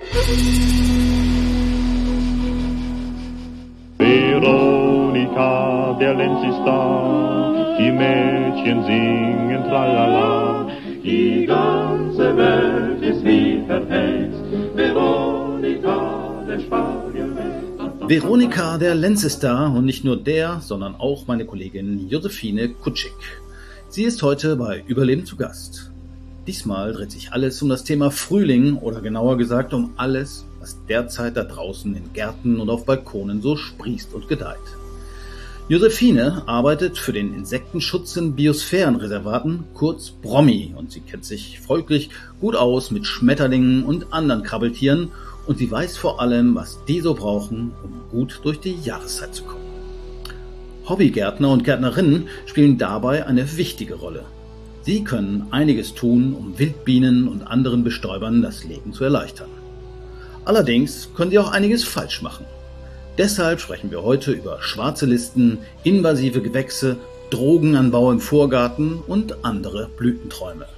Veronika, der Lenz ist da, die Mädchen singen tralala. Die ganze Welt ist wie verhext, Veronika, der Spargelwelt. Veronika, der Lenz ist da und nicht nur der, sondern auch meine Kollegin Josephine Kutschig. Sie ist heute bei Überleben zu Gast. Diesmal dreht sich alles um das Thema Frühling oder genauer gesagt um alles, was derzeit da draußen in Gärten und auf Balkonen so sprießt und gedeiht. Josephine arbeitet für den Insektenschutz in Biosphärenreservaten, kurz BROMI, und sie kennt sich folglich gut aus mit Schmetterlingen und anderen Krabbeltieren und sie weiß vor allem, was die so brauchen, um gut durch die Jahreszeit zu kommen. Hobbygärtner und Gärtnerinnen spielen dabei eine wichtige Rolle. Sie können einiges tun, um Wildbienen und anderen Bestäubern das Leben zu erleichtern. Allerdings können sie auch einiges falsch machen. Deshalb sprechen wir heute über schwarze Listen, invasive Gewächse, Drogenanbau im Vorgarten und andere Blütenträume.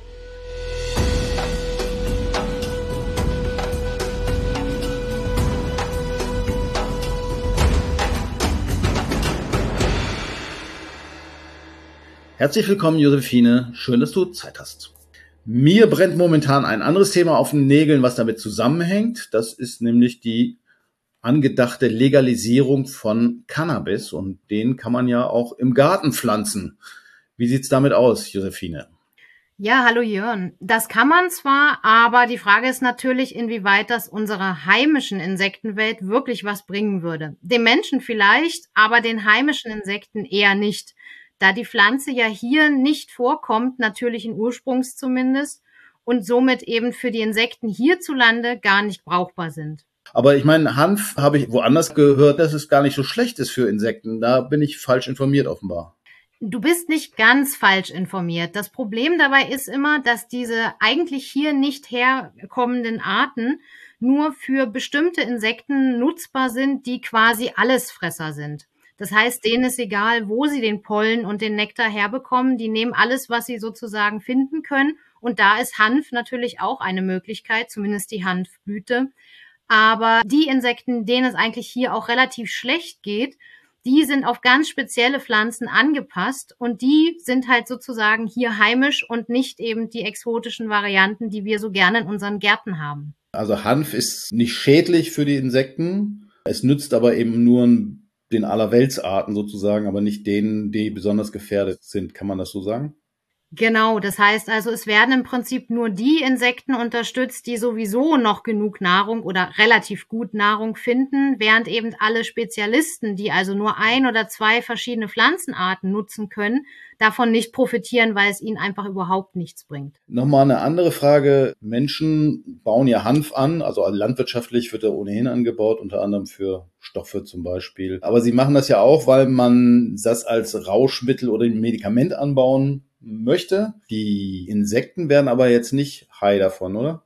Herzlich willkommen, Josephine. Schön, dass du Zeit hast. Mir brennt momentan ein anderes Thema auf den Nägeln, was damit zusammenhängt. Das ist nämlich die angedachte Legalisierung von Cannabis. Und den kann man ja auch im Garten pflanzen. Wie sieht's damit aus, Josephine? Ja, hallo Jörn. Das kann man zwar, aber die Frage ist natürlich, inwieweit das unserer heimischen Insektenwelt wirklich was bringen würde. Dem Menschen vielleicht, aber den heimischen Insekten eher nicht. Da die Pflanze ja hier nicht vorkommt, natürlichen Ursprungs zumindest, und somit eben für die Insekten hierzulande gar nicht brauchbar sind. Aber ich meine, Hanf habe ich woanders gehört, dass es gar nicht so schlecht ist für Insekten. Da bin ich falsch informiert offenbar. Du bist nicht ganz falsch informiert. Das Problem dabei ist immer, dass diese eigentlich hier nicht herkommenden Arten nur für bestimmte Insekten nutzbar sind, die quasi Allesfresser sind. Das heißt, denen ist egal, wo sie den Pollen und den Nektar herbekommen. Die nehmen alles, was sie sozusagen finden können. Und da ist Hanf natürlich auch eine Möglichkeit, zumindest die Hanfblüte. Aber die Insekten, denen es eigentlich hier auch relativ schlecht geht, die sind auf ganz spezielle Pflanzen angepasst und die sind halt sozusagen hier heimisch und nicht eben die exotischen Varianten, die wir so gerne in unseren Gärten haben. Also Hanf ist nicht schädlich für die Insekten. Es nützt aber eben nur den Allerweltsarten sozusagen, aber nicht denen, die besonders gefährdet sind. Kann man das so sagen? Genau, das heißt also, es werden im Prinzip nur die Insekten unterstützt, die sowieso noch genug Nahrung oder relativ gut Nahrung finden, während eben alle Spezialisten, die also nur ein oder zwei verschiedene Pflanzenarten nutzen können, davon nicht profitieren, weil es ihnen einfach überhaupt nichts bringt. Nochmal eine andere Frage. Menschen bauen ja Hanf an, also landwirtschaftlich wird er ohnehin angebaut, unter anderem für Stoffe zum Beispiel. Aber sie machen das ja auch, weil man das als Rauschmittel oder Medikament anbauen möchte. Die Insekten werden aber jetzt nicht high davon, oder?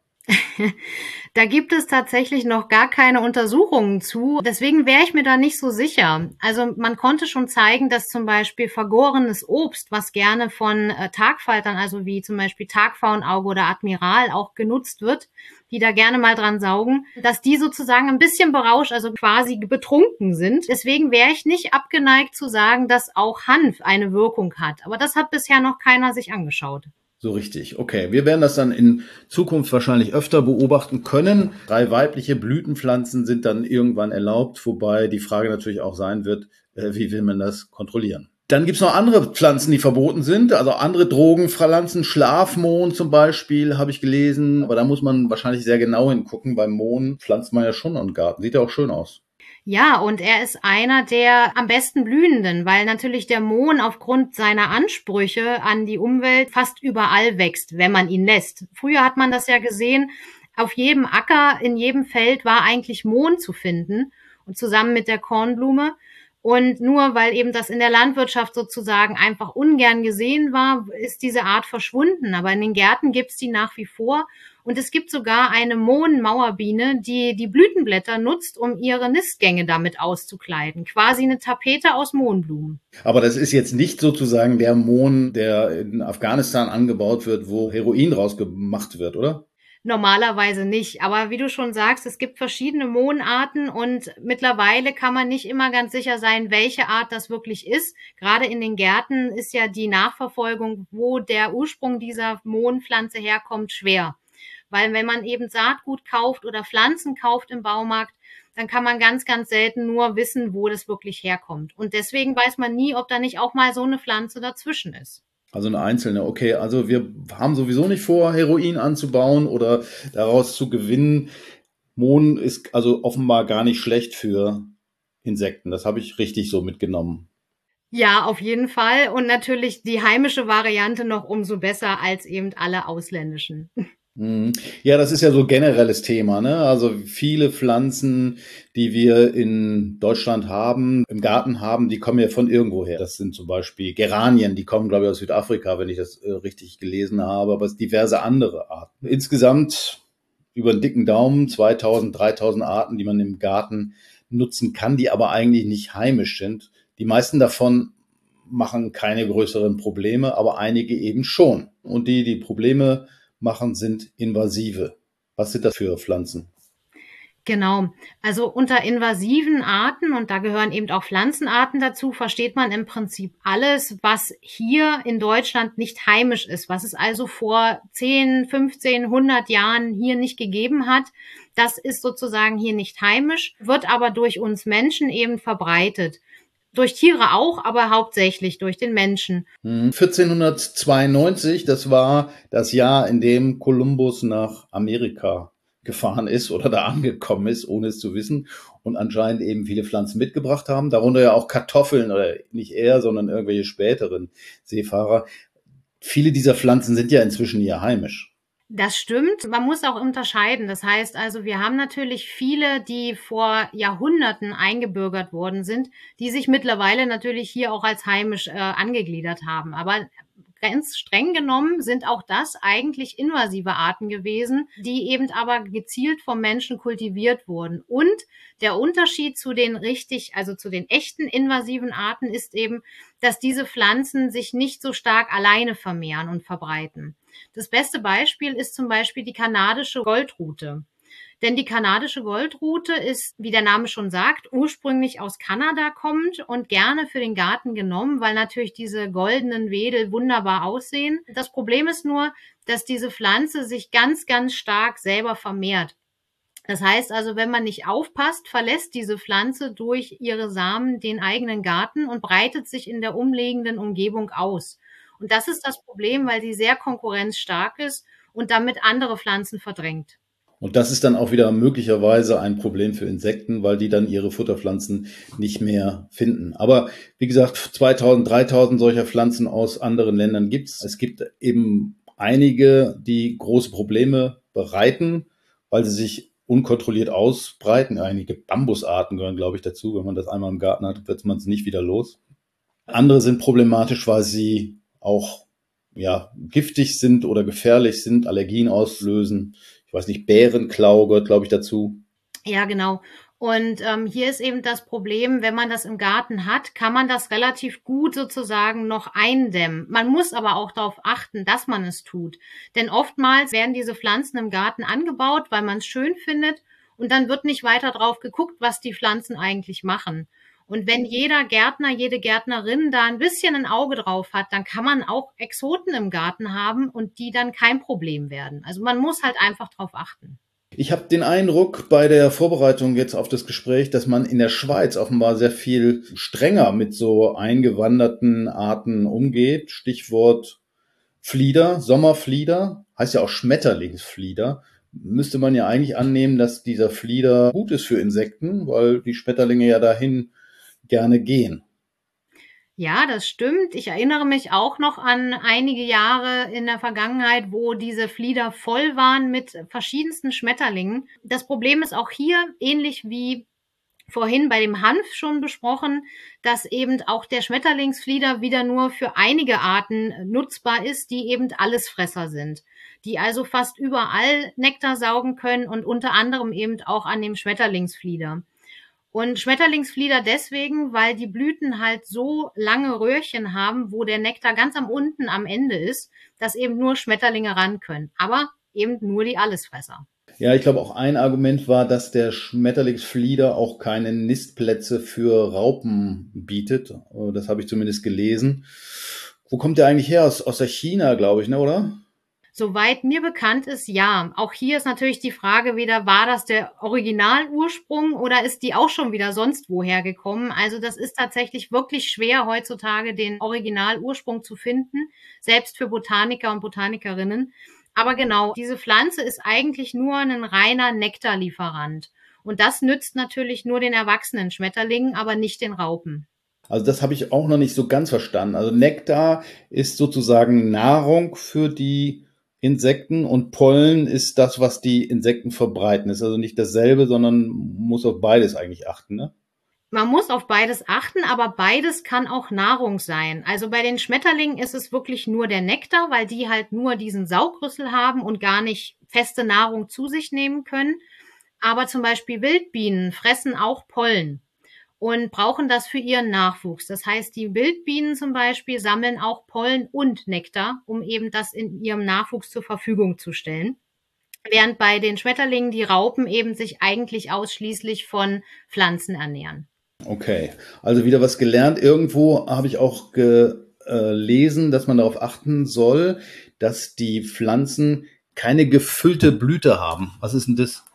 Da gibt es tatsächlich noch gar keine Untersuchungen zu. Deswegen wäre ich mir da nicht so sicher. Also man konnte schon zeigen, dass zum Beispiel vergorenes Obst, was gerne von Tagfaltern, also wie zum Beispiel Tagpfauenauge oder Admiral auch genutzt wird, die da gerne mal dran saugen, dass die sozusagen ein bisschen berauscht, also quasi betrunken sind. Deswegen wäre ich nicht abgeneigt zu sagen, dass auch Hanf eine Wirkung hat. Aber das hat bisher noch keiner sich angeschaut. So richtig, okay. Wir werden das dann in Zukunft wahrscheinlich öfter beobachten können. 3 weibliche Blütenpflanzen sind dann irgendwann erlaubt, wobei die Frage natürlich auch sein wird, wie will man das kontrollieren? Dann gibt's noch andere Pflanzen, die verboten sind, also andere Drogenpflanzen, Schlafmohn zum Beispiel, habe ich gelesen. Aber da muss man wahrscheinlich sehr genau hingucken. Beim Mohn pflanzt man ja schon einen Garten, sieht ja auch schön aus. Ja, und er ist einer der am besten blühenden, weil natürlich der Mohn aufgrund seiner Ansprüche an die Umwelt fast überall wächst, wenn man ihn lässt. Früher hat man das ja gesehen, auf jedem Acker, in jedem Feld war eigentlich Mohn zu finden und zusammen mit der Kornblume. Und nur weil eben das in der Landwirtschaft sozusagen einfach ungern gesehen war, ist diese Art verschwunden. Aber in den Gärten gibt's die nach wie vor. Und es gibt sogar eine Mohnmauerbiene, die die Blütenblätter nutzt, um ihre Nistgänge damit auszukleiden. Quasi eine Tapete aus Mohnblumen. Aber das ist jetzt nicht sozusagen der Mohn, der in Afghanistan angebaut wird, wo Heroin rausgemacht wird, oder? Normalerweise nicht. Aber wie du schon sagst, es gibt verschiedene Mohnarten und mittlerweile kann man nicht immer ganz sicher sein, welche Art das wirklich ist. Gerade in den Gärten ist ja die Nachverfolgung, wo der Ursprung dieser Mohnpflanze herkommt, schwer. Weil wenn man eben Saatgut kauft oder Pflanzen kauft im Baumarkt, dann kann man ganz, ganz selten nur wissen, wo das wirklich herkommt. Und deswegen weiß man nie, ob da nicht auch mal so eine Pflanze dazwischen ist. Also eine einzelne, okay. Also wir haben sowieso nicht vor, Heroin anzubauen oder daraus zu gewinnen. Mohn ist also offenbar gar nicht schlecht für Insekten. Das habe ich richtig so mitgenommen. Ja, auf jeden Fall. Und natürlich die heimische Variante noch umso besser als eben alle ausländischen. Mhm. Ja, das ist ja so generelles Thema, ne? Also viele Pflanzen, die wir in Deutschland haben, im Garten haben, die kommen ja von irgendwoher. Das sind zum Beispiel Geranien, die kommen, glaube ich, aus Südafrika, wenn ich das richtig gelesen habe, aber es diverse andere Arten. Insgesamt über einen dicken Daumen 2000, 3000 Arten, die man im Garten nutzen kann, die aber eigentlich nicht heimisch sind. Die meisten davon machen keine größeren Probleme, aber einige eben schon. Und die Probleme machen, sind invasive. Was sind das für Pflanzen? Genau. Also unter invasiven Arten, und da gehören eben auch Pflanzenarten dazu, versteht man im Prinzip alles, was hier in Deutschland nicht heimisch ist, was es also vor 10, 15, 100 Jahren hier nicht gegeben hat. Das ist sozusagen hier nicht heimisch, wird aber durch uns Menschen eben verbreitet. Durch Tiere auch, aber hauptsächlich durch den Menschen. 1492, das war das Jahr, in dem Kolumbus nach Amerika gefahren ist oder da angekommen ist, ohne es zu wissen, und anscheinend eben viele Pflanzen mitgebracht haben, darunter ja auch Kartoffeln, oder nicht er, sondern irgendwelche späteren Seefahrer. Viele dieser Pflanzen sind ja inzwischen hier heimisch. Das stimmt. Man muss auch unterscheiden. Das heißt also, wir haben natürlich viele, die vor Jahrhunderten eingebürgert worden sind, die sich mittlerweile natürlich hier auch als heimisch angegliedert haben. Aber ganz streng genommen sind auch das eigentlich invasive Arten gewesen, die eben aber gezielt vom Menschen kultiviert wurden. Und der Unterschied zu den also zu den echten invasiven Arten ist eben, dass diese Pflanzen sich nicht so stark alleine vermehren und verbreiten. Das beste Beispiel ist zum Beispiel die kanadische Goldrute. Denn die kanadische Goldrute ist, wie der Name schon sagt, ursprünglich aus Kanada kommend und gerne für den Garten genommen, weil natürlich diese goldenen Wedel wunderbar aussehen. Das Problem ist nur, dass diese Pflanze sich ganz, ganz stark selber vermehrt. Das heißt also, wenn man nicht aufpasst, verlässt diese Pflanze durch ihre Samen den eigenen Garten und breitet sich in der umliegenden Umgebung aus. Und das ist das Problem, weil sie sehr konkurrenzstark ist und damit andere Pflanzen verdrängt. Und das ist dann auch wieder möglicherweise ein Problem für Insekten, weil die dann ihre Futterpflanzen nicht mehr finden. Aber wie gesagt, 2000, 3000 solcher Pflanzen aus anderen Ländern gibt's. Es gibt eben einige, die große Probleme bereiten, weil sie sich unkontrolliert ausbreiten. Einige Bambusarten gehören, glaube ich, dazu. Wenn man das einmal im Garten hat, wird man es nicht wieder los. Andere sind problematisch, weil sie auch giftig sind oder gefährlich sind, Allergien auslösen. Ich weiß nicht, Bärenklau gehört, glaube ich, dazu. Ja, genau. Und hier ist eben das Problem, wenn man das im Garten hat, kann man das relativ gut sozusagen noch eindämmen. Man muss aber auch darauf achten, dass man es tut. Denn oftmals werden diese Pflanzen im Garten angebaut, weil man es schön findet. Und dann wird nicht weiter drauf geguckt, was die Pflanzen eigentlich machen. Und wenn jeder Gärtner, jede Gärtnerin da ein bisschen ein Auge drauf hat, dann kann man auch Exoten im Garten haben und die dann kein Problem werden. Also man muss halt einfach drauf achten. Ich habe den Eindruck bei der Vorbereitung jetzt auf das Gespräch, dass man in der Schweiz offenbar sehr viel strenger mit so eingewanderten Arten umgeht. Stichwort Flieder, Sommerflieder, heißt ja auch Schmetterlingsflieder. Müsste man ja eigentlich annehmen, dass dieser Flieder gut ist für Insekten, weil die Schmetterlinge ja dahin gerne gehen. Ja, das stimmt. Ich erinnere mich auch noch an einige Jahre in der Vergangenheit, wo diese Flieder voll waren mit verschiedensten Schmetterlingen. Das Problem ist auch hier, ähnlich wie vorhin bei dem Hanf schon besprochen, dass eben auch der Schmetterlingsflieder wieder nur für einige Arten nutzbar ist, die eben Allesfresser sind, die also fast überall Nektar saugen können und unter anderem eben auch an dem Schmetterlingsflieder. Und Schmetterlingsflieder deswegen, weil die Blüten halt so lange Röhrchen haben, wo der Nektar ganz am unten am Ende ist, dass eben nur Schmetterlinge ran können. Aber eben nur die Allesfresser. Ja, ich glaube auch ein Argument war, dass der Schmetterlingsflieder auch keine Nistplätze für Raupen bietet. Das habe ich zumindest gelesen. Wo kommt der eigentlich her? Aus der China, glaube ich, ne, oder? Soweit mir bekannt ist, ja. Auch hier ist natürlich die Frage wieder, war das der Originalursprung oder ist die auch schon wieder sonst woher gekommen? Also das ist tatsächlich wirklich schwer heutzutage, den Originalursprung zu finden, selbst für Botaniker und Botanikerinnen. Aber genau, diese Pflanze ist eigentlich nur ein reiner Nektarlieferant. Und das nützt natürlich nur den erwachsenen Schmetterlingen, aber nicht den Raupen. Also das habe ich auch noch nicht so ganz verstanden. Also Nektar ist sozusagen Nahrung für die Insekten und Pollen ist das, was die Insekten verbreiten. Ist also nicht dasselbe, sondern muss auf beides eigentlich achten, ne? Man muss auf beides achten, aber beides kann auch Nahrung sein. Also bei den Schmetterlingen ist es wirklich nur der Nektar, weil die halt nur diesen Saugrüssel haben und gar nicht feste Nahrung zu sich nehmen können. Aber zum Beispiel Wildbienen fressen auch Pollen und brauchen das für ihren Nachwuchs. Das heißt, die Wildbienen zum Beispiel sammeln auch Pollen und Nektar, um eben das in ihrem Nachwuchs zur Verfügung zu stellen. Während bei den Schmetterlingen die Raupen eben sich eigentlich ausschließlich von Pflanzen ernähren. Okay, also wieder was gelernt. Irgendwo habe ich auch gelesen, dass man darauf achten soll, dass die Pflanzen keine gefüllte Blüte haben. Was ist denn das?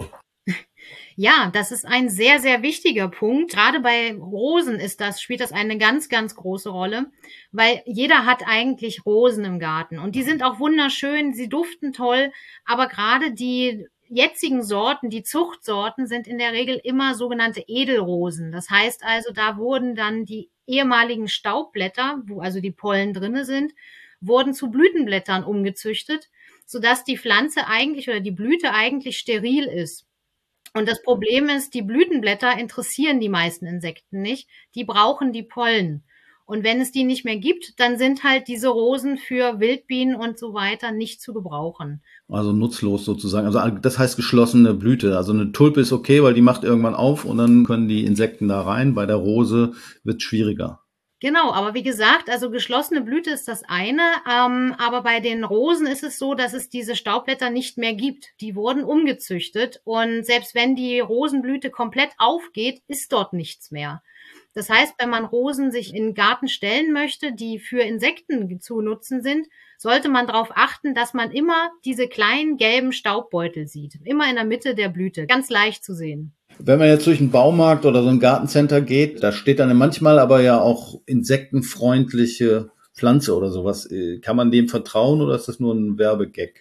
Ja, das ist ein sehr, sehr wichtiger Punkt. Gerade bei Rosen spielt das eine ganz, ganz große Rolle, weil jeder hat eigentlich Rosen im Garten und die sind auch wunderschön, sie duften toll, aber gerade die jetzigen Sorten, die Zuchtsorten sind in der Regel immer sogenannte Edelrosen. Das heißt also, da wurden dann die ehemaligen Staubblätter, wo also die Pollen drinne sind, wurden zu Blütenblättern umgezüchtet, sodass die Pflanze eigentlich oder die Blüte eigentlich steril ist. Und das Problem ist, die Blütenblätter interessieren die meisten Insekten nicht. Die brauchen die Pollen. Und wenn es die nicht mehr gibt, dann sind halt diese Rosen für Wildbienen und so weiter nicht zu gebrauchen. Also nutzlos sozusagen. Also das heißt geschlossene Blüte. Also eine Tulpe ist okay, weil die macht irgendwann auf und dann können die Insekten da rein. Bei der Rose wird es schwieriger. Genau, aber wie gesagt, also geschlossene Blüte ist das eine, aber bei den Rosen ist es so, dass es diese Staubblätter nicht mehr gibt. Die wurden umgezüchtet und selbst wenn die Rosenblüte komplett aufgeht, ist dort nichts mehr. Das heißt, wenn man Rosen sich in den Garten stellen möchte, die für Insekten zu nutzen sind, sollte man darauf achten, dass man immer diese kleinen gelben Staubbeutel sieht. Immer in der Mitte der Blüte. Ganz leicht zu sehen. Wenn man jetzt durch einen Baumarkt oder so ein Gartencenter geht, da steht dann manchmal aber ja auch insektenfreundliche Pflanze oder sowas. Kann man dem vertrauen oder ist das nur ein Werbegag?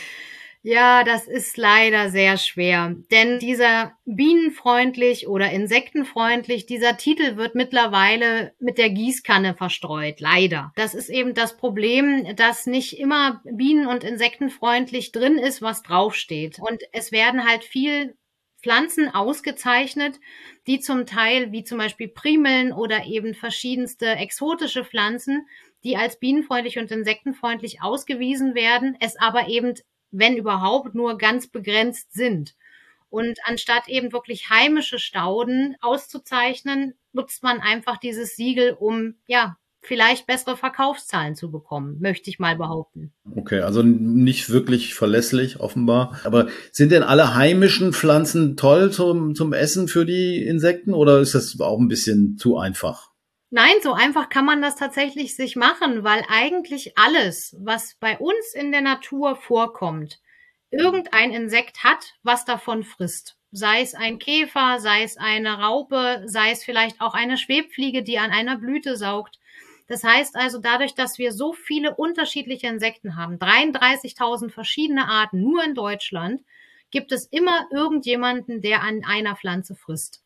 Ja, das ist leider sehr schwer, denn dieser bienenfreundlich oder insektenfreundlich, dieser Titel wird mittlerweile mit der Gießkanne verstreut, leider. Das ist eben das Problem, dass nicht immer bienen- und insektenfreundlich drin ist, was draufsteht. Und es werden halt viel Pflanzen ausgezeichnet, die zum Teil, wie zum Beispiel Primeln oder eben verschiedenste exotische Pflanzen, die als bienenfreundlich und insektenfreundlich ausgewiesen werden, es aber eben, wenn überhaupt, nur ganz begrenzt sind. Und anstatt eben wirklich heimische Stauden auszuzeichnen, nutzt man einfach dieses Siegel, um, ja, vielleicht bessere Verkaufszahlen zu bekommen, möchte ich mal behaupten. Okay, also nicht wirklich verlässlich, offenbar. Aber sind denn alle heimischen Pflanzen toll zum Essen für die Insekten oder ist das auch ein bisschen zu einfach? Nein, so einfach kann man das tatsächlich sich machen, weil eigentlich alles, was bei uns in der Natur vorkommt, irgendein Insekt hat, was davon frisst. Sei es ein Käfer, sei es eine Raupe, sei es vielleicht auch eine Schwebfliege, die an einer Blüte saugt. Das heißt also, dadurch, dass wir so viele unterschiedliche Insekten haben, 33.000 verschiedene Arten nur in Deutschland, gibt es immer irgendjemanden, der an einer Pflanze frisst.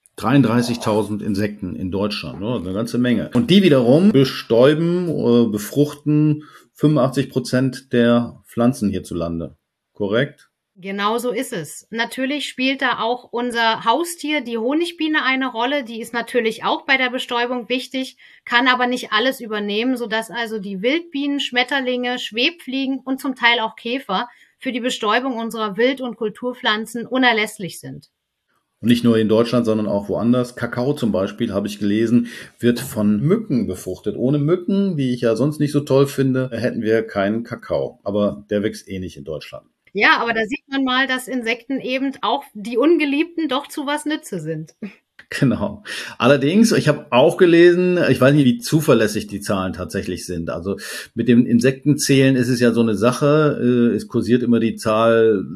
33.000 Insekten in Deutschland, ne? Eine ganze Menge. Und die wiederum bestäuben oder befruchten 85% der Pflanzen hierzulande. Korrekt? Genau so ist es. Natürlich spielt da auch unser Haustier, die Honigbiene, eine Rolle. Die ist natürlich auch bei der Bestäubung wichtig, kann aber nicht alles übernehmen, sodass also die Wildbienen, Schmetterlinge, Schwebfliegen und zum Teil auch Käfer für die Bestäubung unserer Wild- und Kulturpflanzen unerlässlich sind. Und nicht nur in Deutschland, sondern auch woanders. Kakao zum Beispiel, habe ich gelesen, wird von Mücken befruchtet. Ohne Mücken, wie ich ja sonst nicht so toll finde, hätten wir keinen Kakao. Aber der wächst eh nicht in Deutschland. Ja, aber da sieht man mal, dass Insekten eben auch die Ungeliebten doch zu was nütze sind. Genau. Allerdings, ich habe auch gelesen, ich weiß nicht, wie zuverlässig die Zahlen tatsächlich sind. Also mit dem Insektenzählen ist es ja so eine Sache. Es kursiert immer die Zahl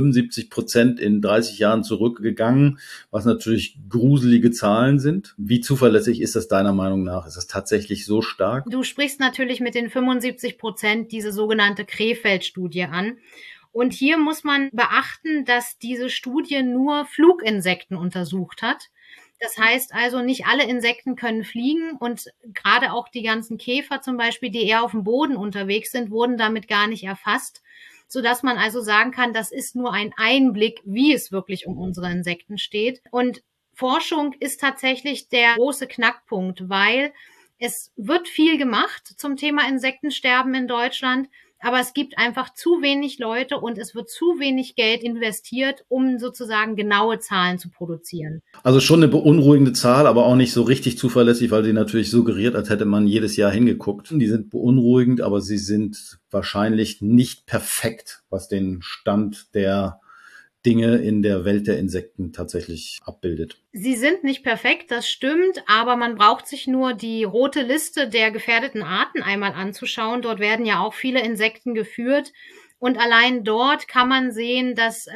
75% in 30 Jahren zurückgegangen, was natürlich gruselige Zahlen sind. Wie zuverlässig ist das deiner Meinung nach? Ist das tatsächlich so stark? Du sprichst natürlich mit den 75% diese sogenannte Krefeld-Studie an. Und hier muss man beachten, dass diese Studie nur Fluginsekten untersucht hat. Das heißt also, nicht alle Insekten können fliegen und gerade auch die ganzen Käfer zum Beispiel, die eher auf dem Boden unterwegs sind, wurden damit gar nicht erfasst, sodass man also sagen kann, das ist nur ein Einblick, wie es wirklich um unsere Insekten steht. Und Forschung ist tatsächlich der große Knackpunkt, weil es wird viel gemacht zum Thema Insektensterben in Deutschland, aber es gibt einfach zu wenig Leute und es wird zu wenig Geld investiert, um sozusagen genaue Zahlen zu produzieren. Also schon eine beunruhigende Zahl, aber auch nicht so richtig zuverlässig, weil sie natürlich suggeriert, als hätte man jedes Jahr hingeguckt. Die sind beunruhigend, aber sie sind wahrscheinlich nicht perfekt, was den Stand der Dinge in der Welt der Insekten tatsächlich abbildet. Sie sind nicht perfekt, das stimmt, aber man braucht sich nur die rote Liste der gefährdeten Arten einmal anzuschauen. Dort werden ja auch viele Insekten geführt. Und allein dort kann man sehen, dass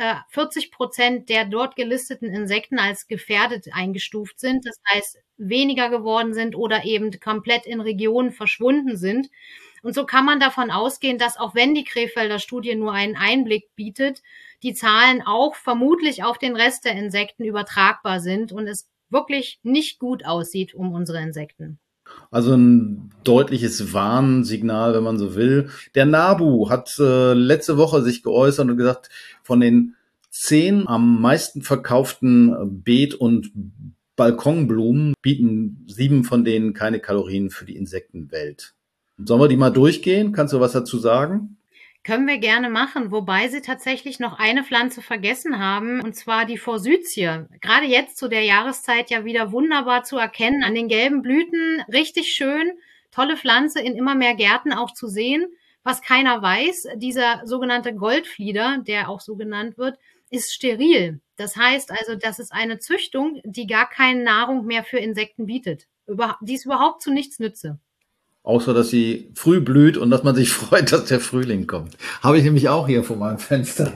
40% der dort gelisteten Insekten als gefährdet eingestuft sind. Das heißt, weniger geworden sind oder eben komplett in Regionen verschwunden sind. Und so kann man davon ausgehen, dass auch wenn die Krefelder Studie nur einen Einblick bietet, die Zahlen auch vermutlich auf den Rest der Insekten übertragbar sind und es wirklich nicht gut aussieht um unsere Insekten. Also ein deutliches Warnsignal, wenn man so will. Der NABU hat letzte Woche sich geäußert und gesagt, von den 10 am meisten verkauften Beet- und Balkonblumen bieten 7 von denen keine Kalorien für die Insektenwelt. Sollen wir die mal durchgehen? Kannst du was dazu sagen? Können wir gerne machen, wobei sie tatsächlich noch eine Pflanze vergessen haben, und zwar die Forsythie. Gerade jetzt zu der Jahreszeit ja wieder wunderbar zu erkennen, an den gelben Blüten, richtig schön, tolle Pflanze in immer mehr Gärten auch zu sehen. Was keiner weiß, dieser sogenannte Goldflieder, der auch so genannt wird, ist steril. Das heißt also, das ist eine Züchtung, die gar keine Nahrung mehr für Insekten bietet. Die ist überhaupt zu nichts nütze. Außer, dass sie früh blüht und dass man sich freut, dass der Frühling kommt. Habe ich nämlich auch hier vor meinem Fenster.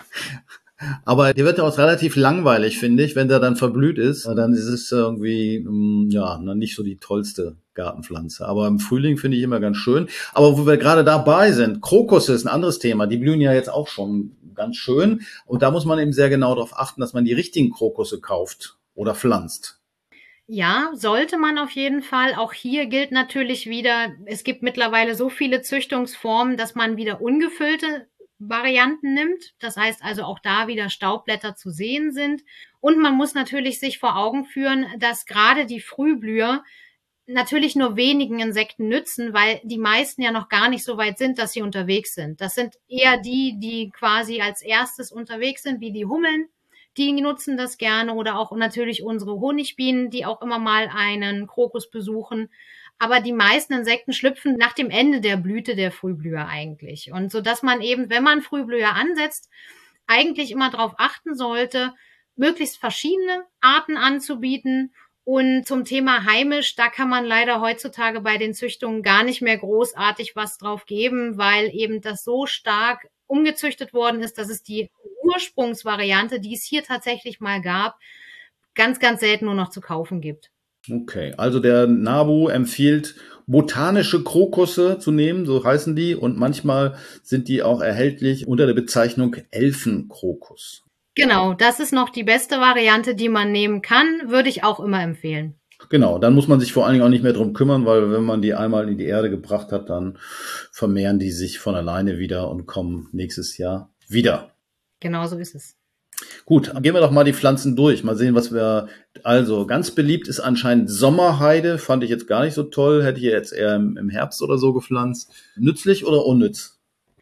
Aber der wird ja auch relativ langweilig, finde ich, wenn der dann verblüht ist. Dann ist es irgendwie, ja, nicht so die tollste Gartenpflanze. Aber im Frühling finde ich immer ganz schön. Aber wo wir gerade dabei sind, Krokusse ist ein anderes Thema. Die blühen ja jetzt auch schon ganz schön. Und da muss man eben sehr genau darauf achten, dass man die richtigen Krokusse kauft oder pflanzt. Ja, sollte man auf jeden Fall. Auch hier gilt natürlich wieder, es gibt mittlerweile so viele Züchtungsformen, dass man wieder ungefüllte Varianten nimmt. Das heißt also auch da wieder Staubblätter zu sehen sind. Und man muss natürlich sich vor Augen führen, dass gerade die Frühblüher natürlich nur wenigen Insekten nützen, weil die meisten ja noch gar nicht so weit sind, dass sie unterwegs sind. Das sind eher die, die quasi als erstes unterwegs sind, wie die Hummeln. Die nutzen das gerne oder auch natürlich unsere Honigbienen, die auch immer mal einen Krokus besuchen. Aber die meisten Insekten schlüpfen nach dem Ende der Blüte der Frühblüher eigentlich. Und so dass man eben, wenn man Frühblüher ansetzt, eigentlich immer darauf achten sollte, möglichst verschiedene Arten anzubieten. Und zum Thema heimisch, da kann man leider heutzutage bei den Züchtungen gar nicht mehr großartig was drauf geben, weil eben das so stark umgezüchtet worden ist, dass es die Ursprungsvariante, die es hier tatsächlich mal gab, ganz, ganz selten nur noch zu kaufen gibt. Okay, also der NABU empfiehlt, botanische Krokusse zu nehmen, so heißen die, und manchmal sind die auch erhältlich unter der Bezeichnung Elfenkrokus. Genau, das ist noch die beste Variante, die man nehmen kann, würde ich auch immer empfehlen. Genau, dann muss man sich vor allen Dingen auch nicht mehr drum kümmern, weil wenn man die einmal in die Erde gebracht hat, dann vermehren die sich von alleine wieder und kommen nächstes Jahr wieder. Genau so ist es. Gut, gehen wir doch mal die Pflanzen durch. Mal sehen, was wir, also ganz beliebt ist anscheinend Sommerheide. Fand ich jetzt gar nicht so toll. Hätte ich jetzt eher im Herbst oder so gepflanzt. Nützlich oder unnütz?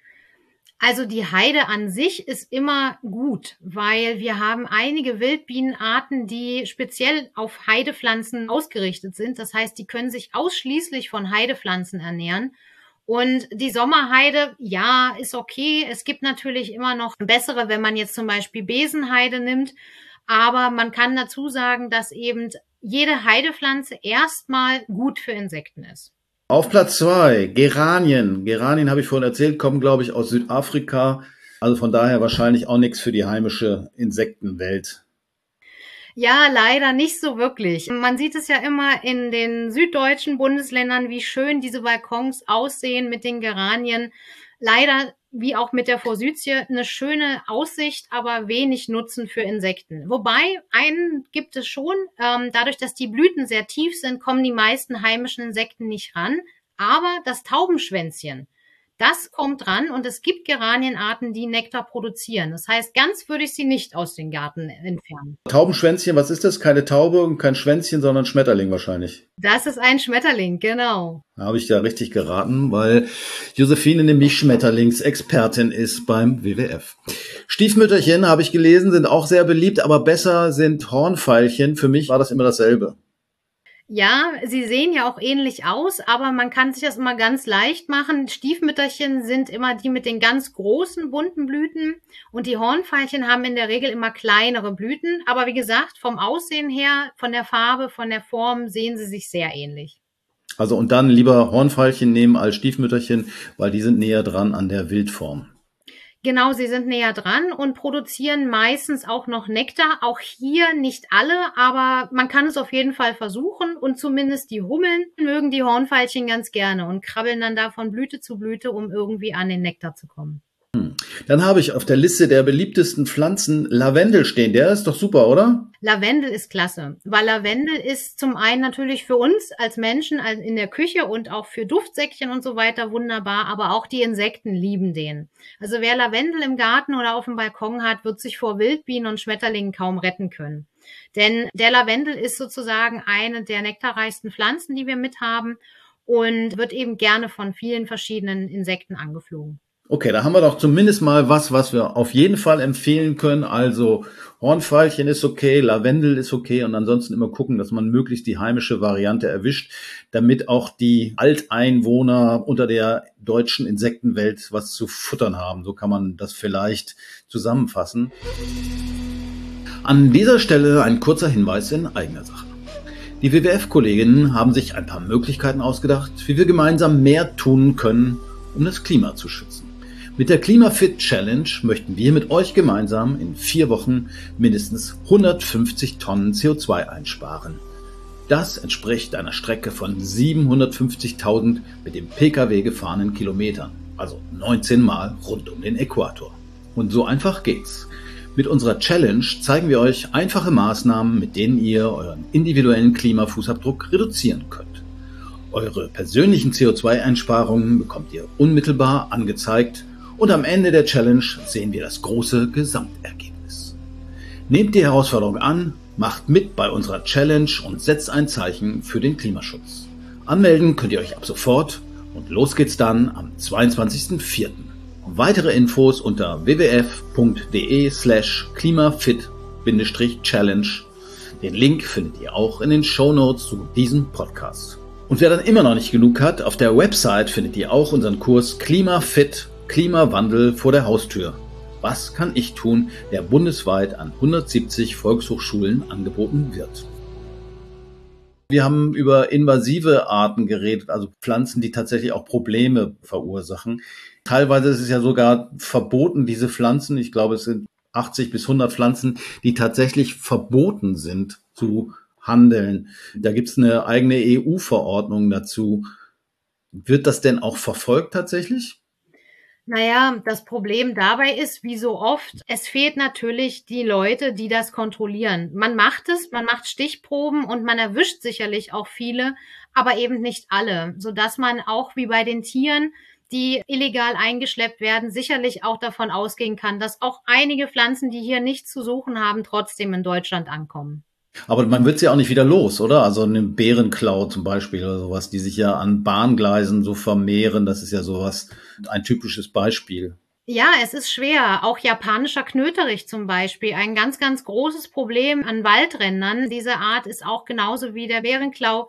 Also die Heide an sich ist immer gut, weil wir haben einige Wildbienenarten, die speziell auf Heidepflanzen ausgerichtet sind. Das heißt, die können sich ausschließlich von Heidepflanzen ernähren. Und die Sommerheide, ja, ist okay. Es gibt natürlich immer noch bessere, wenn man jetzt zum Beispiel Besenheide nimmt. Aber man kann dazu sagen, dass eben jede Heidepflanze erstmal gut für Insekten ist. Auf Platz 2, Geranien. Geranien, habe ich vorhin erzählt, kommen, glaube ich, aus Südafrika. Also von daher wahrscheinlich auch nichts für die heimische Insektenwelt. Ja, leider nicht so wirklich. Man sieht es ja immer in den süddeutschen Bundesländern, wie schön diese Balkons aussehen mit den Geranien. Leider, wie auch mit der Forsythie, eine schöne Aussicht, aber wenig Nutzen für Insekten. Wobei, einen gibt es schon. Dadurch, dass die Blüten sehr tief sind, kommen die meisten heimischen Insekten nicht ran. Aber das Taubenschwänzchen, das kommt ran und es gibt Geranienarten, die Nektar produzieren. Das heißt, ganz würde ich sie nicht aus dem Garten entfernen. Taubenschwänzchen, was ist das? Keine Taube und kein Schwänzchen, sondern Schmetterling wahrscheinlich. Das ist ein Schmetterling, genau. Da habe ich ja richtig geraten, weil Josephine nämlich Schmetterlingsexpertin ist beim WWF. Stiefmütterchen, habe ich gelesen, sind auch sehr beliebt, aber besser sind Hornfeilchen. Für mich war das immer dasselbe. Ja, sie sehen ja auch ähnlich aus, aber man kann sich das immer ganz leicht machen. Stiefmütterchen sind immer die mit den ganz großen, bunten Blüten und die Hornfeilchen haben in der Regel immer kleinere Blüten. Aber wie gesagt, vom Aussehen her, von der Farbe, von der Form sehen sie sich sehr ähnlich. Also und dann lieber Hornfeilchen nehmen als Stiefmütterchen, weil die sind näher dran an der Wildform. Genau, sie sind näher dran und produzieren meistens auch noch Nektar. Auch hier nicht alle, aber man kann es auf jeden Fall versuchen. Und zumindest die Hummeln mögen die Hornfeilchen ganz gerne und krabbeln dann da von Blüte zu Blüte, um irgendwie an den Nektar zu kommen. Dann habe ich auf der Liste der beliebtesten Pflanzen Lavendel stehen. Der ist doch super, oder? Lavendel ist klasse, weil Lavendel ist zum einen natürlich für uns als Menschen in der Küche und auch für Duftsäckchen und so weiter wunderbar, aber auch die Insekten lieben den. Also wer Lavendel im Garten oder auf dem Balkon hat, wird sich vor Wildbienen und Schmetterlingen kaum retten können. Denn der Lavendel ist sozusagen eine der nektarreichsten Pflanzen, die wir mit haben und wird eben gerne von vielen verschiedenen Insekten angeflogen. Okay, da haben wir doch zumindest mal was wir auf jeden Fall empfehlen können. Also Hornfeilchen ist okay, Lavendel ist okay und ansonsten immer gucken, dass man möglichst die heimische Variante erwischt, damit auch die Alteinwohner unter der deutschen Insektenwelt was zu futtern haben. So kann man das vielleicht zusammenfassen. An dieser Stelle ein kurzer Hinweis in eigener Sache. Die WWF-Kolleginnen haben sich ein paar Möglichkeiten ausgedacht, wie wir gemeinsam mehr tun können, um das Klima zu schützen. Mit der KlimaFit Challenge möchten wir mit euch gemeinsam in 4 Wochen mindestens 150 Tonnen CO2 einsparen. Das entspricht einer Strecke von 750.000 mit dem Pkw gefahrenen Kilometern, also 19 Mal rund um den Äquator. Und so einfach geht's. Mit unserer Challenge zeigen wir euch einfache Maßnahmen, mit denen ihr euren individuellen Klimafußabdruck reduzieren könnt. Eure persönlichen CO2-Einsparungen bekommt ihr unmittelbar angezeigt und am Ende der Challenge sehen wir das große Gesamtergebnis. Nehmt die Herausforderung an, macht mit bei unserer Challenge und setzt ein Zeichen für den Klimaschutz. Anmelden könnt ihr euch ab sofort und los geht's dann am 22.04. Weitere Infos unter wwf.de/klimafit-challenge. Den Link findet ihr auch in den Shownotes zu diesem Podcast. Und wer dann immer noch nicht genug hat, auf der Website findet ihr auch unseren Kurs KlimaFit, Klimawandel vor der Haustür. Was kann ich tun, der bundesweit an 170 Volkshochschulen angeboten wird. Wir haben über invasive Arten geredet, also Pflanzen, die tatsächlich auch Probleme verursachen. Teilweise ist es ja sogar verboten, diese Pflanzen, ich glaube es sind 80 bis 100 Pflanzen, die tatsächlich verboten sind zu handeln. Da gibt es eine eigene EU-Verordnung dazu. Wird das denn auch verfolgt tatsächlich? Naja, das Problem dabei ist, wie so oft, es fehlt natürlich die Leute, die das kontrollieren. Man macht Stichproben und man erwischt sicherlich auch viele, aber eben nicht alle, sodass man auch wie bei den Tieren, die illegal eingeschleppt werden, sicherlich auch davon ausgehen kann, dass auch einige Pflanzen, die hier nichts zu suchen haben, trotzdem in Deutschland ankommen. Aber man wird sie ja auch nicht wieder los, oder? Also eine Bärenklau zum Beispiel oder sowas, die sich ja an Bahngleisen so vermehren, das ist ja sowas, ein typisches Beispiel. Ja, es ist schwer. Auch japanischer Knöterich zum Beispiel, ein ganz, ganz großes Problem an Waldrändern. Diese Art ist auch genauso wie der Bärenklau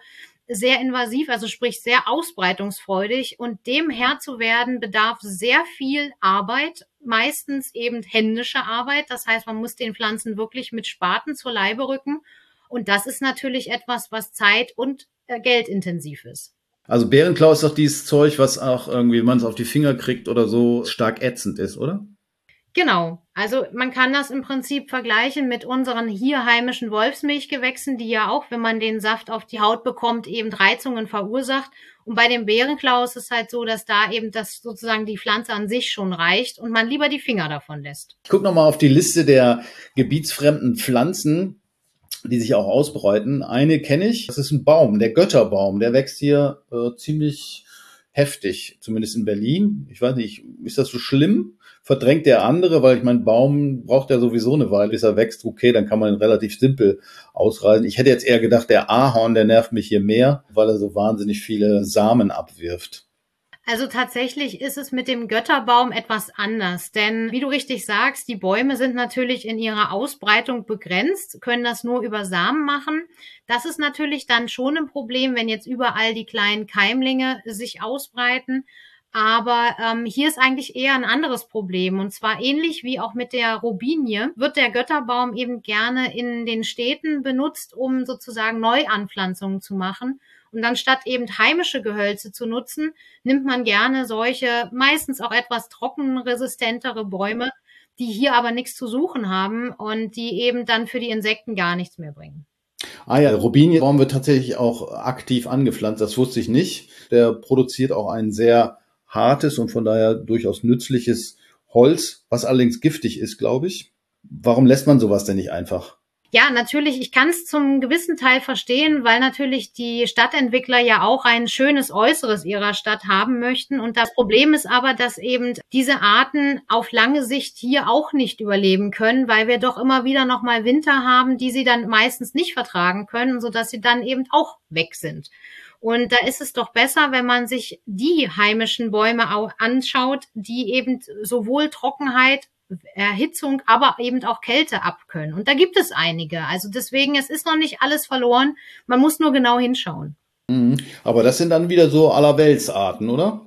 sehr invasiv, also sprich sehr ausbreitungsfreudig, und dem Herr zu werden bedarf sehr viel Arbeit, meistens eben händische Arbeit. Das heißt, man muss den Pflanzen wirklich mit Spaten zur Leibe rücken, und das ist natürlich etwas, was zeit- und geldintensiv ist. Also Bärenklau ist doch dieses Zeug, was auch irgendwie, wenn man es auf die Finger kriegt oder so, stark ätzend ist, oder? Genau. Also man kann das im Prinzip vergleichen mit unseren hier heimischen Wolfsmilchgewächsen, die ja auch, wenn man den Saft auf die Haut bekommt, eben Reizungen verursacht. Und bei dem Bärenklau ist es halt so, dass da eben das sozusagen die Pflanze an sich schon reicht und man lieber die Finger davon lässt. Ich gucke nochmal auf die Liste der gebietsfremden Pflanzen, die sich auch ausbreiten. Eine kenne ich, das ist ein Baum, der Götterbaum. Der wächst hier ziemlich heftig, zumindest in Berlin. Ich weiß nicht, ist das so schlimm? Verdrängt der andere? Weil ich meine, Baum braucht ja sowieso eine Weile, bis er wächst. Okay, dann kann man ihn relativ simpel ausreißen. Ich hätte jetzt eher gedacht, der Ahorn, der nervt mich hier mehr, weil er so wahnsinnig viele Samen abwirft. Also tatsächlich ist es mit dem Götterbaum etwas anders, denn wie du richtig sagst, die Bäume sind natürlich in ihrer Ausbreitung begrenzt, können das nur über Samen machen. Das ist natürlich dann schon ein Problem, wenn jetzt überall die kleinen Keimlinge sich ausbreiten. Aber hier ist eigentlich eher ein anderes Problem. Und zwar ähnlich wie auch mit der Robinie wird der Götterbaum eben gerne in den Städten benutzt, um sozusagen Neuanpflanzungen zu machen. Und anstatt eben heimische Gehölze zu nutzen, nimmt man gerne solche, meistens auch etwas trockenresistentere Bäume, die hier aber nichts zu suchen haben und die eben dann für die Insekten gar nichts mehr bringen. Ah ja, der Robinienbaum wird tatsächlich auch aktiv angepflanzt. Das wusste ich nicht. Der produziert auch ein sehr hartes und von daher durchaus nützliches Holz, was allerdings giftig ist, glaube ich. Warum lässt man sowas denn nicht einfach? Ja, natürlich, ich kann es zum gewissen Teil verstehen, weil natürlich die Stadtentwickler ja auch ein schönes Äußeres ihrer Stadt haben möchten. Und das Problem ist aber, dass eben diese Arten auf lange Sicht hier auch nicht überleben können, weil wir doch immer wieder nochmal Winter haben, die sie dann meistens nicht vertragen können, sodass sie dann eben auch weg sind. Und da ist es doch besser, wenn man sich die heimischen Bäume auch anschaut, die eben sowohl Trockenheit, Erhitzung, aber eben auch Kälte abkönnen. Und da gibt es einige. Also deswegen, es ist noch nicht alles verloren. Man muss nur genau hinschauen. Aber das sind dann wieder so Allerweltsarten, oder?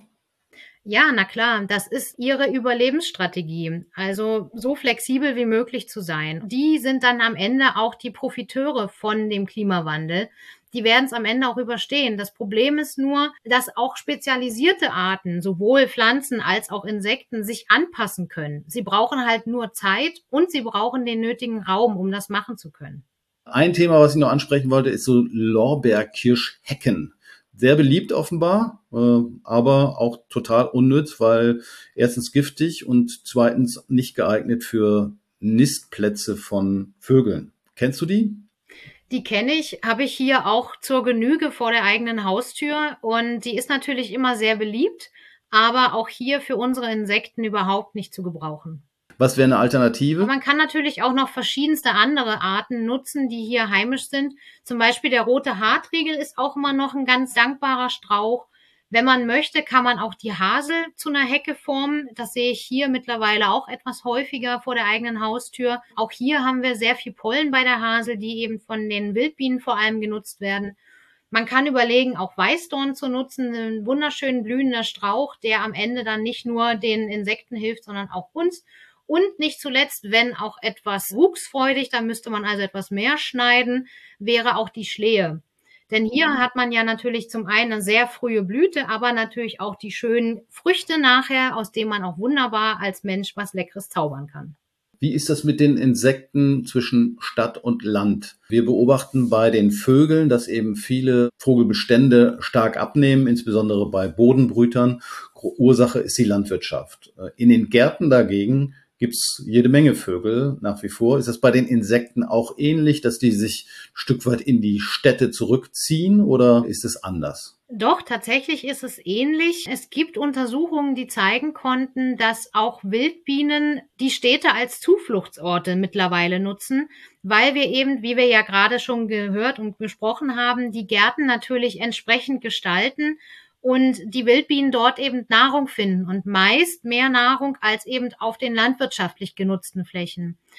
Ja, na klar, das ist ihre Überlebensstrategie. Also so flexibel wie möglich zu sein. Die sind dann am Ende auch die Profiteure von dem Klimawandel. Die werden es am Ende auch überstehen. Das Problem ist nur, dass auch spezialisierte Arten, sowohl Pflanzen als auch Insekten, sich anpassen können. Sie brauchen halt nur Zeit und sie brauchen den nötigen Raum, um das machen zu können. Ein Thema, was ich noch ansprechen wollte, ist so Lorbeerkirschhecken. Sehr beliebt offenbar, aber auch total unnütz, weil erstens giftig und zweitens nicht geeignet für Nistplätze von Vögeln. Kennst du die? Die kenne ich, habe ich hier auch zur Genüge vor der eigenen Haustür, und die ist natürlich immer sehr beliebt, aber auch hier für unsere Insekten überhaupt nicht zu gebrauchen. Was wäre eine Alternative? Man kann natürlich auch noch verschiedenste andere Arten nutzen, die hier heimisch sind. Zum Beispiel der rote Hartriegel ist auch immer noch ein ganz dankbarer Strauch. Wenn man möchte, kann man auch die Hasel zu einer Hecke formen. Das sehe ich hier mittlerweile auch etwas häufiger vor der eigenen Haustür. Auch hier haben wir sehr viel Pollen bei der Hasel, die eben von den Wildbienen vor allem genutzt werden. Man kann überlegen, auch Weißdorn zu nutzen, ein wunderschön blühender Strauch, der am Ende dann nicht nur den Insekten hilft, sondern auch uns. Und nicht zuletzt, wenn auch etwas wuchsfreudig, da müsste man also etwas mehr schneiden, wäre auch die Schlehe. Denn hier hat man ja natürlich zum einen eine sehr frühe Blüte, aber natürlich auch die schönen Früchte nachher, aus denen man auch wunderbar als Mensch was Leckeres zaubern kann. Wie ist das mit den Insekten zwischen Stadt und Land? Wir beobachten bei den Vögeln, dass eben viele Vogelbestände stark abnehmen, insbesondere bei Bodenbrütern. Ursache ist die Landwirtschaft. In den Gärten dagegen gibt's jede Menge Vögel nach wie vor. Ist das bei den Insekten auch ähnlich, dass die sich ein Stück weit in die Städte zurückziehen, oder ist es anders? Doch, tatsächlich ist es ähnlich. Es gibt Untersuchungen, die zeigen konnten, dass auch Wildbienen die Städte als Zufluchtsorte mittlerweile nutzen, weil wir eben, wie wir ja gerade schon gehört und besprochen haben, die Gärten natürlich entsprechend gestalten und die Wildbienen dort eben Nahrung finden und meist mehr Nahrung als eben auf den landwirtschaftlich genutzten Flächen.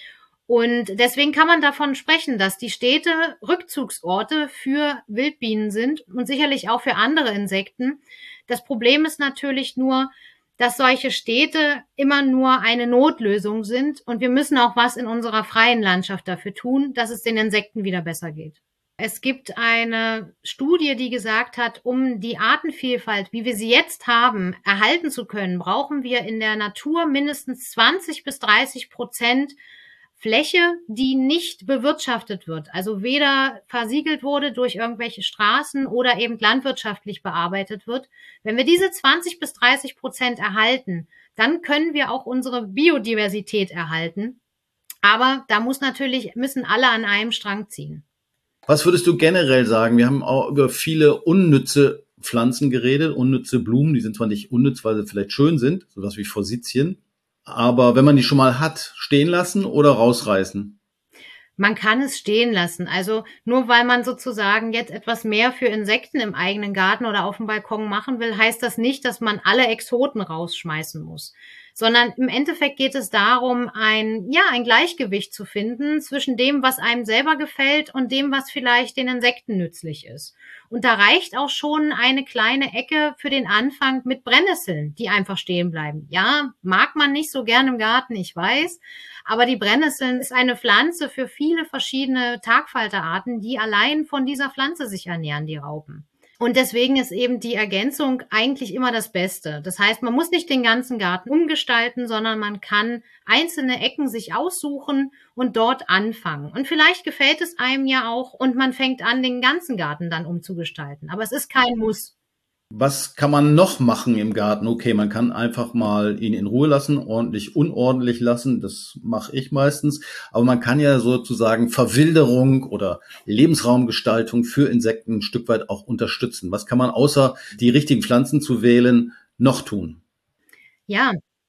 Und deswegen kann man davon sprechen, dass die Städte Rückzugsorte für Wildbienen sind und sicherlich auch für andere Insekten. Das Problem ist natürlich nur, dass solche Städte immer nur eine Notlösung sind und wir müssen auch was in unserer freien Landschaft dafür tun, dass es den Insekten wieder besser geht. Es gibt eine Studie, die gesagt hat, um die Artenvielfalt, wie wir sie jetzt haben, erhalten zu können, brauchen wir in der Natur mindestens 20-30% Fläche, die nicht bewirtschaftet wird, also weder versiegelt wurde durch irgendwelche Straßen oder eben landwirtschaftlich bearbeitet wird. Wenn wir diese 20-30% erhalten, dann können wir auch unsere Biodiversität erhalten. Aber da müssen alle an einem Strang ziehen. Was würdest du generell sagen? Wir haben auch über viele unnütze Pflanzen geredet, unnütze Blumen, die sind zwar nicht unnütz, weil sie vielleicht schön sind, sowas wie Forsythien. Aber wenn man die schon mal hat, stehen lassen oder rausreißen? Man kann es stehen lassen. Also nur weil man sozusagen jetzt etwas mehr für Insekten im eigenen Garten oder auf dem Balkon machen will, heißt das nicht, dass man alle Exoten rausschmeißen muss. Sondern im Endeffekt geht es darum, ein Gleichgewicht zu finden zwischen dem, was einem selber gefällt und dem, was vielleicht den Insekten nützlich ist. Und da reicht auch schon eine kleine Ecke für den Anfang mit Brennnesseln, die einfach stehen bleiben. Ja, mag man nicht so gern im Garten, ich weiß, aber die Brennnesseln ist eine Pflanze für viele verschiedene Tagfalterarten, die allein von dieser Pflanze sich ernähren, die Raupen. Und deswegen ist eben die Ergänzung eigentlich immer das Beste. Das heißt, man muss nicht den ganzen Garten umgestalten, sondern man kann einzelne Ecken sich aussuchen und dort anfangen. Und vielleicht gefällt es einem ja auch und man fängt an, den ganzen Garten dann umzugestalten. Aber es ist kein Muss. Was kann man noch machen im Garten? Okay, man kann einfach mal ihn in Ruhe lassen, ordentlich, unordentlich lassen. Das mache ich meistens. Aber man kann ja sozusagen Verwilderung oder Lebensraumgestaltung für Insekten ein Stück weit auch unterstützen. Was kann man außer die richtigen Pflanzen zu wählen noch tun? Ja,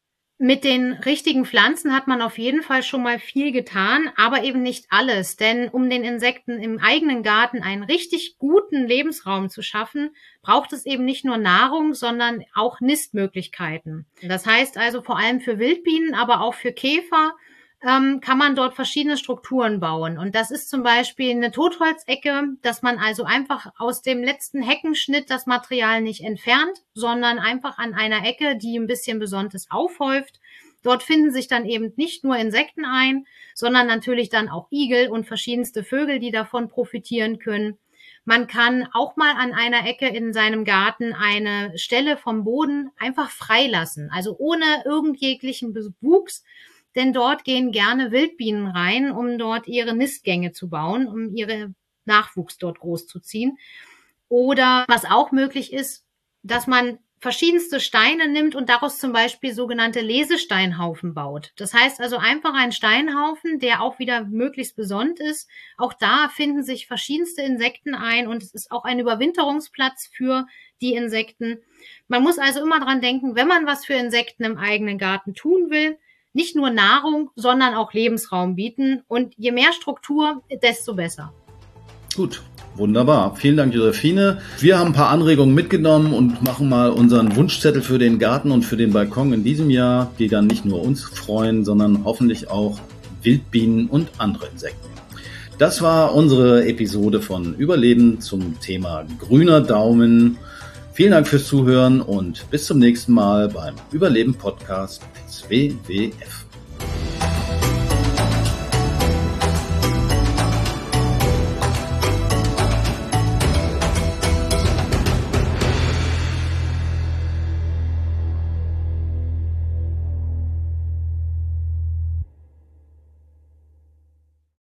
mit den richtigen Pflanzen hat man auf jeden Fall schon mal viel getan, aber eben nicht alles. Denn um den Insekten im eigenen Garten einen richtig guten Lebensraum zu schaffen, braucht es eben nicht nur Nahrung, sondern auch Nistmöglichkeiten. Das heißt also vor allem für Wildbienen, aber auch für Käfer kann man dort verschiedene Strukturen bauen. Und das ist zum Beispiel eine Totholzecke, dass man also einfach aus dem letzten Heckenschnitt das Material nicht entfernt, sondern einfach an einer Ecke, die ein bisschen Besonderes aufhäuft. Dort finden sich dann eben nicht nur Insekten ein, sondern natürlich dann auch Igel und verschiedenste Vögel, die davon profitieren können. Man kann auch mal an einer Ecke in seinem Garten eine Stelle vom Boden einfach freilassen, also ohne irgendjeglichen Bewuchs. Denn dort gehen gerne Wildbienen rein, um dort ihre Nistgänge zu bauen, um ihre Nachwuchs dort großzuziehen. Oder was auch möglich ist, dass man verschiedenste Steine nimmt und daraus zum Beispiel sogenannte Lesesteinhaufen baut. Das heißt also einfach ein Steinhaufen, der auch wieder möglichst besonnt ist. Auch da finden sich verschiedenste Insekten ein und es ist auch ein Überwinterungsplatz für die Insekten. Man muss also immer dran denken, wenn man was für Insekten im eigenen Garten tun will, nicht nur Nahrung, sondern auch Lebensraum bieten. Und je mehr Struktur, desto besser. Gut, wunderbar. Vielen Dank, Josephine. Wir haben ein paar Anregungen mitgenommen und machen mal unseren Wunschzettel für den Garten und für den Balkon in diesem Jahr, die dann nicht nur uns freuen, sondern hoffentlich auch Wildbienen und andere Insekten. Das war unsere Episode von Überleben zum Thema grüner Daumen. Vielen Dank fürs Zuhören und bis zum nächsten Mal beim Überleben-Podcast SWWF.